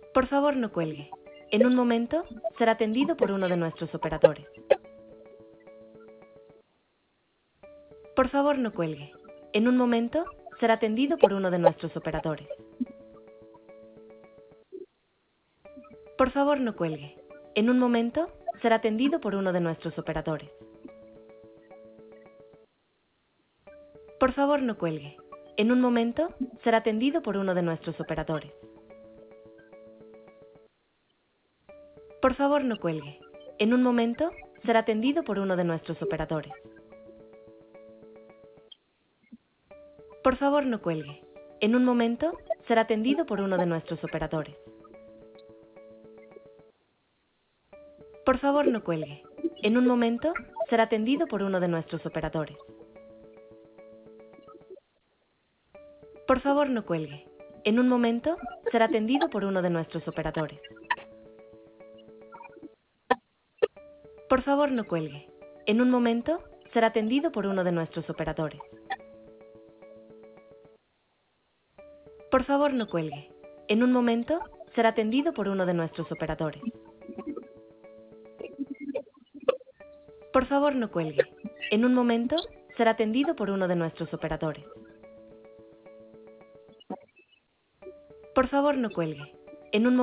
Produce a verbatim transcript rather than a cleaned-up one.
Por favor, no cuelgue. En un momento será atendido por uno de nuestros operadores. Por favor, no cuelgue. En un momento será atendido por uno de nuestros operadores. Por favor, no cuelgue. En un momento será atendido por uno de nuestros operadores. Por favor, no cuelgue. En un momento será atendido por uno de nuestros operadores. Por favor, no cuelgue. En un momento será atendido por uno de nuestros operadores. Por favor, no cuelgue. En un momento será atendido por uno de nuestros operadores. Por favor, no cuelgue. En un momento será atendido por uno de nuestros operadores. Por favor, no cuelgue. En un momento será atendido por uno de nuestros operadores. Por favor, no cuelgue. En un momento será atendido por uno de nuestros operadores. Por favor, no cuelgue. En un momento será atendido por uno de nuestros operadores. Por favor, no cuelgue. En un momento será atendido por uno de nuestros operadores. Por favor, no cuelgue. En un